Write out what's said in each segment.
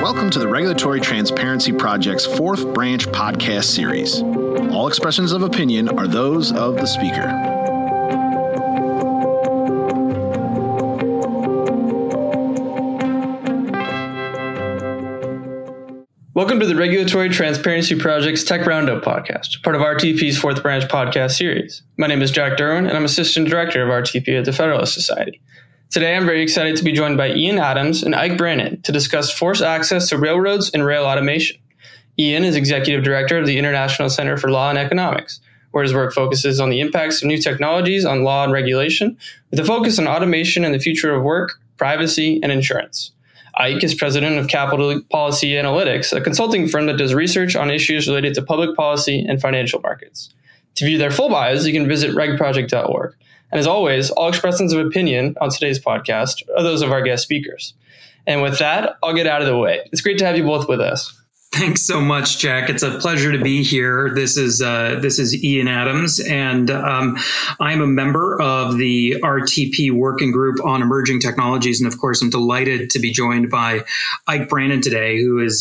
Welcome to the Regulatory Transparency Project's fourth branch podcast series. All expressions of opinion are those of the speaker. Welcome to the Regulatory Transparency Project's Tech Roundup podcast, part of RTP's fourth branch podcast series. My name is Jack Derwin, and I'm Assistant Director of RTP at the Federalist Society. Today, I'm very excited to be joined by Ian Adams and Ike Brannon to discuss forced access to railroads and rail automation. Ian is Executive Director of the International Center for Law and Economics, where his work focuses on the impacts of new technologies on law and regulation, with a focus on automation and the future of work, privacy, and insurance. Ike is president of Capital Policy Analytics, a consulting firm that does research on issues related to public policy and financial markets. To view their full bios, you can visit regproject.org. And as always, all expressions of opinion on today's podcast are those of our guest speakers. And with that, I'll get out of the way. It's great to have you both with us. Thanks so much, Jack. It's a pleasure to be here. This is Ian Adams, and I'm a member of the RTP Working Group on Emerging Technologies. And of course, I'm delighted to be joined by Ike Brannon today, who is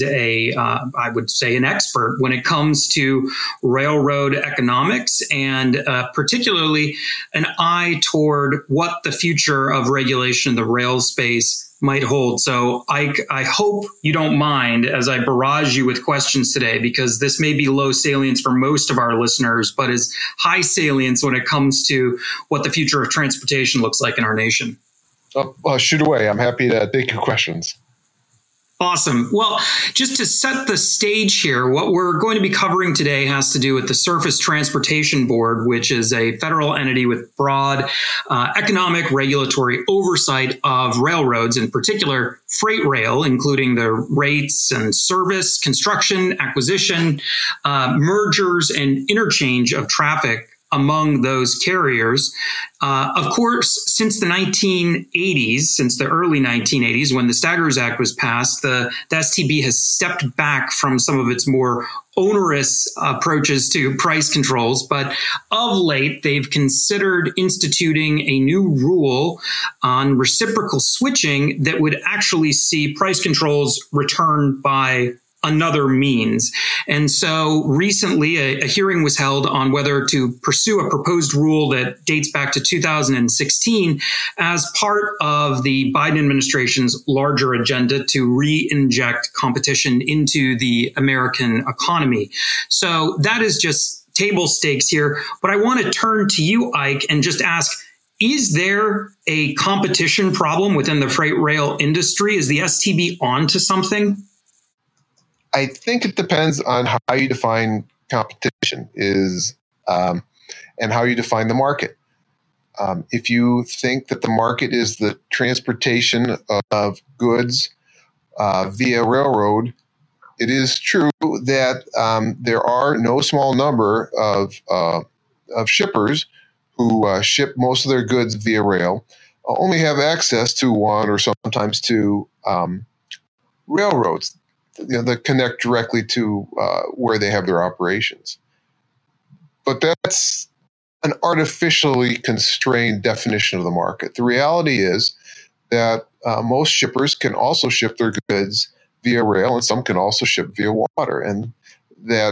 I would say, an expert when it comes to railroad economics, and particularly an eye toward what the future of regulation in the rail space might hold. So Ike, I hope you don't mind as I barrage you with questions today, because this may be low salience for most of our listeners, but is high salience when it comes to what the future of transportation looks like in our nation. Shoot away. I'm happy to take your questions. Awesome. Well, just to set the stage here, what we're going to be covering today has to do with the Surface Transportation Board, which is a federal entity with broad economic regulatory oversight of railroads, in particular freight rail, including the rates and service, construction, acquisition, mergers, and interchange of traffic among those carriers. Of course, since the 1980s, since the early 1980s, when the Staggers Act was passed, the STB has stepped back from some of its more onerous approaches to price controls. But of late, they've considered instituting a new rule on reciprocal switching that would actually see price controls returned by another means. And so recently a hearing was held on whether to pursue a proposed rule that dates back to 2016 as part of the Biden administration's larger agenda to re-inject competition into the American economy. So that is just table stakes here. But I want to turn to you, Ike, and just ask, is there a competition problem within the freight rail industry? Is the STB onto something? I think it depends on how you define competition and how you define the market. If you think that the market is the transportation of goods via railroad, it is true that there are no small number of shippers who ship most of their goods via rail, only have access to one or sometimes two railroads that connect directly to where they have their operations. But that's an artificially constrained definition of the market. The reality is that most shippers can also ship their goods via rail, and some can also ship via water. And that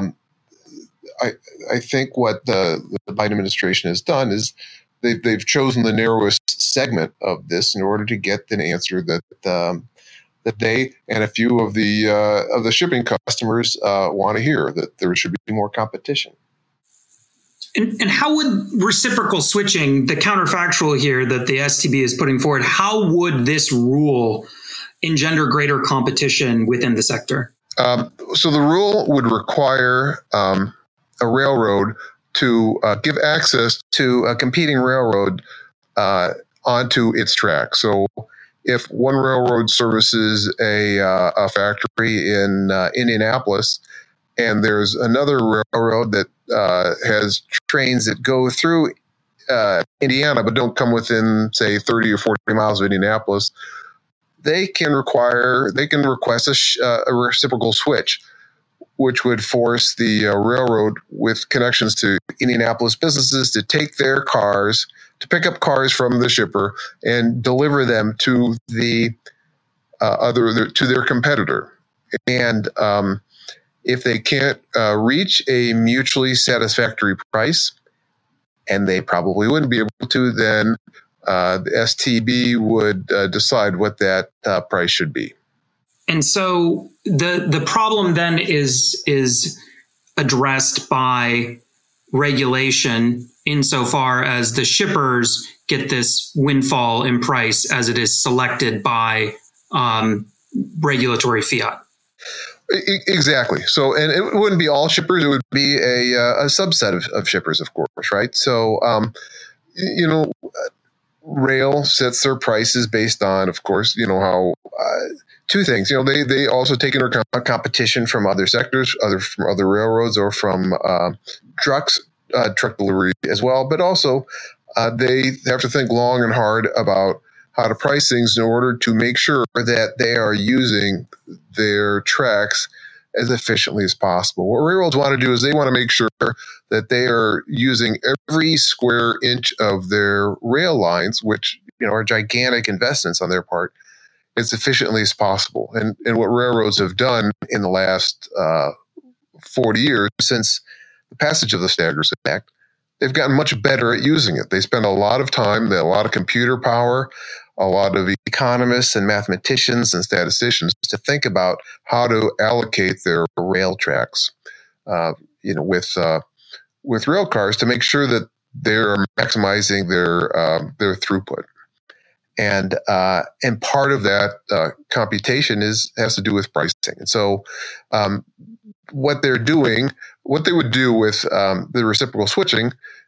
I think what the Biden administration has done is they've chosen the narrowest segment of this in order to get an answer that they and a few of the shipping customers want to hear, that there should be more competition. And how would reciprocal switching, the counterfactual here that the STB is putting forward, how would this rule engender greater competition within the sector? So the rule would require a railroad to give access to a competing railroad onto its track. So if one railroad services a factory in Indianapolis, and there's another railroad that has trains that go through Indiana but don't come within, say, 30 or 40 miles of Indianapolis, they can request a reciprocal switch, which would force the railroad with connections to Indianapolis businesses to take their cars, to pick up cars from the shipper and deliver them to the to their competitor. And if they can't reach a mutually satisfactory price, and they probably wouldn't be able to, then the STB would decide what that price should be. And so the problem then is addressed by regulation insofar as the shippers get this windfall in price as it is selected by regulatory fiat. Exactly. So, and it wouldn't be all shippers; it would be a subset of shippers, of course, right? So, rail sets their prices based on, of course, how two things. They also take into account competition from other sectors, from other railroads, or from truck delivery as well. But also, they have to think long and hard about how to price things in order to make sure that they are using their tracks as efficiently as possible. What railroads want to do is they want to make sure that they are using every square inch of their rail lines, which are gigantic investments on their part, as efficiently as possible. And what railroads have done in the last 40 years since the passage of the Staggers Act, they've gotten much better at using it. They spend a lot of time, a lot of computer power, a lot of economists and mathematicians and statisticians to think about how to allocate their rail tracks, with rail cars to make sure that they're maximizing their throughput. And part of that computation has to do with pricing. And so, what they would do with the reciprocal switching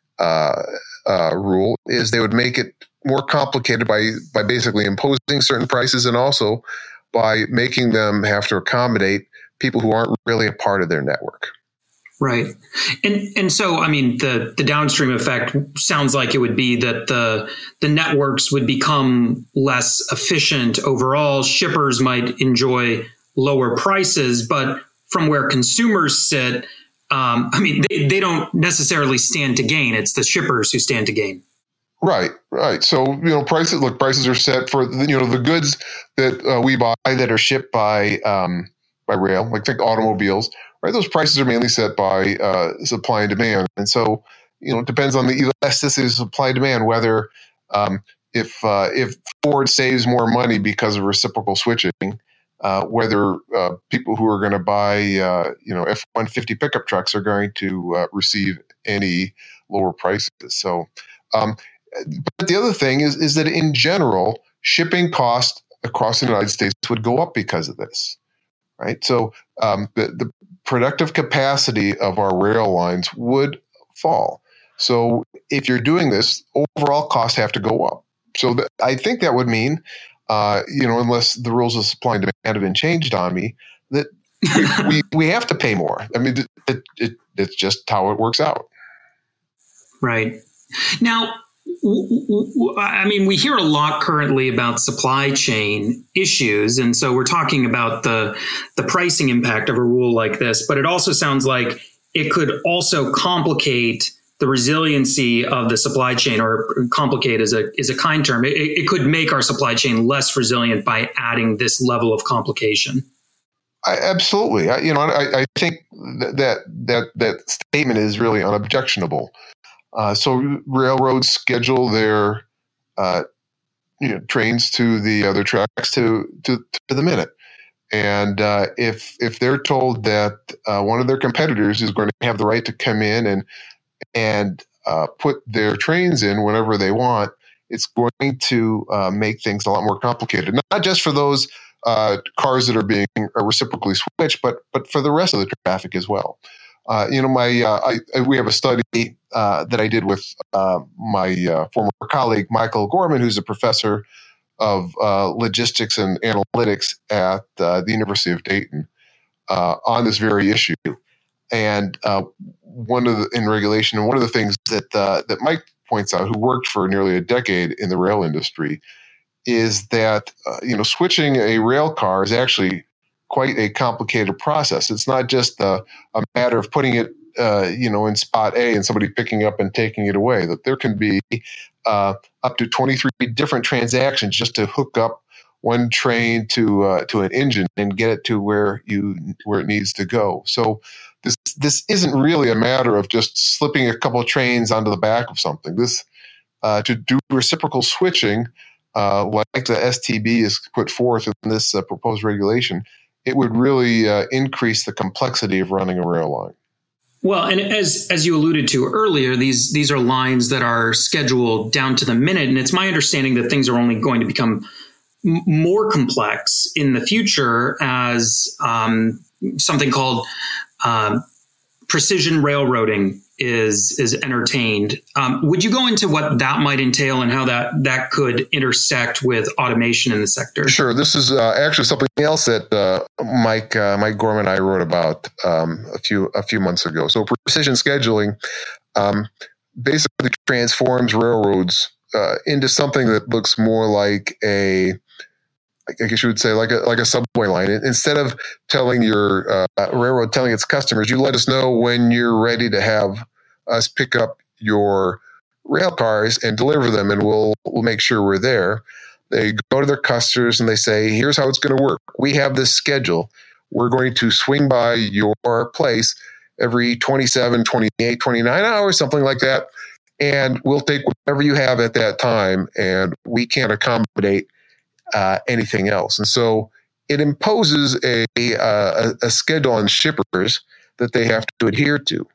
rule is they would make it more complicated by basically imposing certain prices, and also by making them have to accommodate people who aren't really a part of their network. Right. And so, I mean, the downstream effect sounds like it would be that the networks would become less efficient overall. Shippers might enjoy lower prices, but from where consumers sit, they don't necessarily stand to gain. It's the shippers who stand to gain. Right. So, prices are set for, the goods that we buy that are shipped by rail, like think automobiles, right? Those prices are mainly set by supply and demand. And so, it depends on the elasticity of supply and demand, whether if Ford saves more money because of reciprocal switching, whether people who are going to buy, F-150 pickup trucks are going to receive any lower prices. So, but the other thing is that in general, shipping costs across the United States would go up because of this, right? So the productive capacity of our rail lines would fall. So if you're doing this, overall costs have to go up. So I think that would mean, unless the rules of supply and demand have been changed on me, that we have to pay more. I mean, it's just how it works out. Right. Now, we hear a lot currently about supply chain issues. And so we're talking about the pricing impact of a rule like this, but it also sounds like it could also complicate the resiliency of the supply chain, or complicate is a kind term. It could make our supply chain less resilient by adding this level of complication. Absolutely. I think that statement is really unobjectionable. So railroads schedule their trains to the other tracks to the minute, and if they're told that one of their competitors is going to have the right to come in and put their trains in whenever they want, it's going to make things a lot more complicated. Not just for those cars that are being reciprocally switched, but for the rest of the traffic as well. We have a study that I did with my former colleague, Michael Gorman, who's a professor of logistics and analytics at the University of Dayton, on this very issue. And in regulation, and one of the things that Mike points out, who worked for nearly a decade in the rail industry, is that switching a rail car is actually quite a complicated process. It's not just a matter of putting it, in spot A and somebody picking up and taking it away. That there can be up to 23 different transactions just to hook up one train to an engine and get it to where it needs to go. So this isn't really a matter of just slipping a couple of trains onto the back of something. This to do reciprocal switching, like the STB is put forth in this proposed regulation, it would really increase the complexity of running a rail line. Well, and as you alluded to earlier, these are lines that are scheduled down to the minute, and it's my understanding that things are only going to become more complex in the future as something called precision railroading is entertained. Would you go into what that might entail and how that could intersect with automation in the sector? Sure. This is actually something else that Mike Gorman and I wrote about a few months ago. So precision scheduling basically transforms railroads into something that looks more like I guess you would say like a subway line. Instead of telling your railroad telling its customers, you let us know when you're ready to have us pick up your rail cars and deliver them, and we'll make sure we're there. They go to their customers and they say, here's how it's going to work. We have this schedule. We're going to swing by your place every 27, 28, 29 hours, something like that. And we'll take whatever you have at that time, and we can't accommodate anything else. And so it imposes a schedule on shippers that they have to adhere to.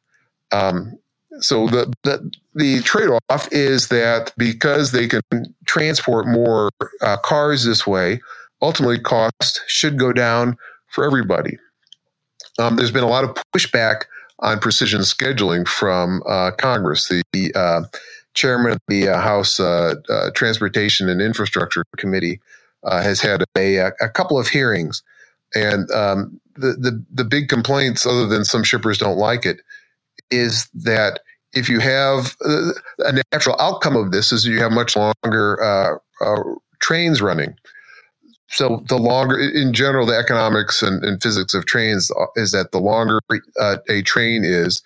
So the trade-off is that because they can transport more cars this way, ultimately cost should go down for everybody. There's been a lot of pushback on precision scheduling from Congress. The chairman of the House Transportation and Infrastructure Committee has had a couple of hearings, and the big complaints, other than some shippers don't like it, is that if you have a natural outcome of this is you have much longer trains running. So the longer, in general, the economics and physics of trains is that the longer a train is,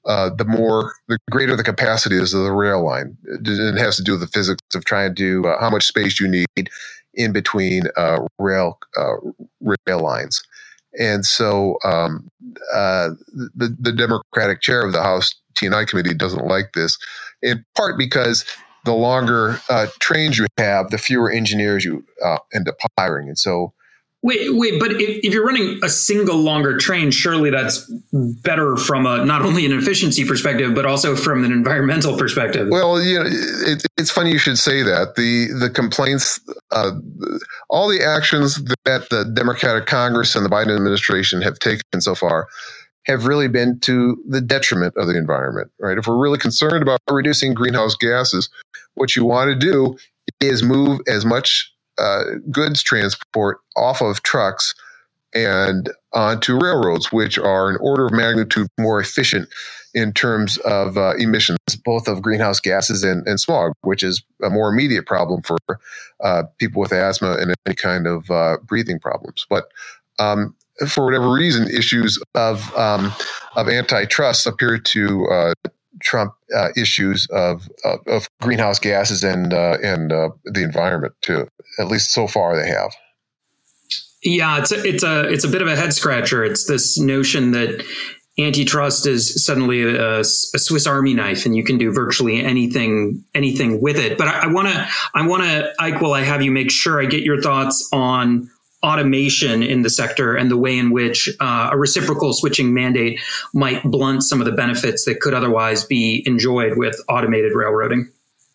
the greater the capacity is of the rail line. It has to do with the physics of trying to how much space you need in between rail lines. And so the Democratic chair of the House T&I committee doesn't like this, in part because the longer trains you have, the fewer engineers you end up hiring. And so Wait, but if you're running a single longer train, surely that's better from not only an efficiency perspective, but also from an environmental perspective. Well, it's funny you should say that. The complaints, all the actions that the Democratic Congress and the Biden administration have taken so far have really been to the detriment of the environment, right? If we're really concerned about reducing greenhouse gases, what you want to do is move as much goods transport off of trucks and onto railroads, which are an order of magnitude more efficient in terms of emissions, both of greenhouse gases and smog, which is a more immediate problem for people with asthma and any kind of breathing problems. But for whatever reason, issues of antitrust appear to trump issues of greenhouse gases and the environment too. At least so far, they have. Yeah, it's a bit of a head scratcher. It's this notion that antitrust is suddenly a Swiss Army knife, and you can do virtually anything with it. But I want to, Ike, while I have you, make sure I get your thoughts on automation in the sector and the way in which a reciprocal switching mandate might blunt some of the benefits that could otherwise be enjoyed with automated railroading.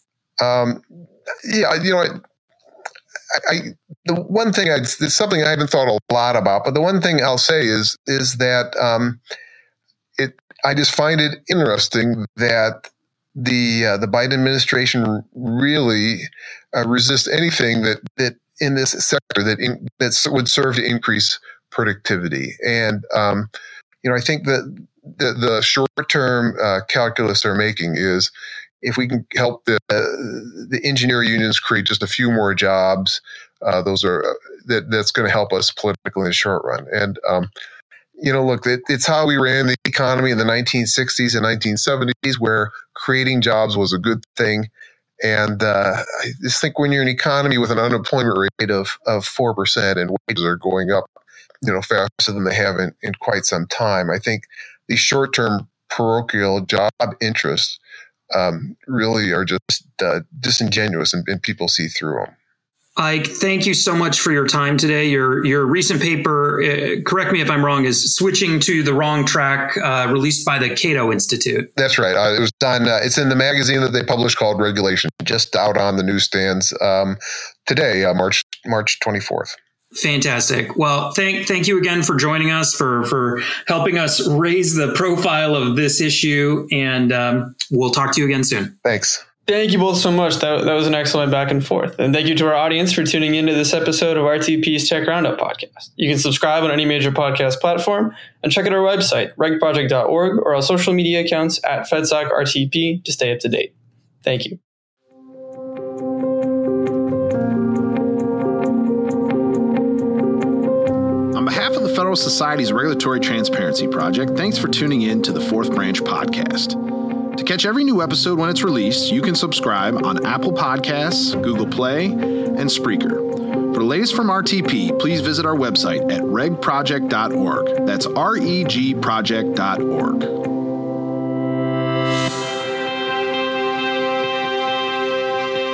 The one thing it's something I haven't thought a lot about, but the one thing I'll say is that I just find it interesting that the Biden administration really resists anything that in this sector that would serve to increase productivity. And I think that the short-term calculus they're making is if we can help the engineer unions create just a few more jobs, that's going to help us politically in the short run. And look, it's how we ran the economy in the 1960s and 1970s, where creating jobs was a good thing. And I just think when you're in an economy with an unemployment rate of 4% and wages are going up, faster than they have in quite some time, I think these short-term parochial job interests really are just disingenuous, and people see through them. Ike, thank you so much for your time today. Your recent paper, correct me if I'm wrong, is Switching to the Wrong Track, released by the Cato Institute. That's right. It was done. It's in the magazine that they published called Regulation, just out on the newsstands today, March 24th. Fantastic. Well, thank you again for joining us, for helping us raise the profile of this issue, and we'll talk to you again soon. Thanks. Thank you both so much. That was an excellent back and forth. And thank you to our audience for tuning into this episode of RTP's Tech Roundup podcast. You can subscribe on any major podcast platform and check out our website, regproject.org, or our social media accounts at FedSocRTP to stay up to date. Thank you. On behalf of the Federal Society's Regulatory Transparency Project, thanks for tuning in to the Fourth Branch podcast. To catch every new episode when it's released, you can subscribe on Apple Podcasts, Google Play, and Spreaker. For the latest from RTP, please visit our website at regproject.org. That's regproject.org.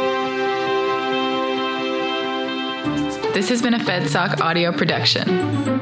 This has been a FedSoc audio production.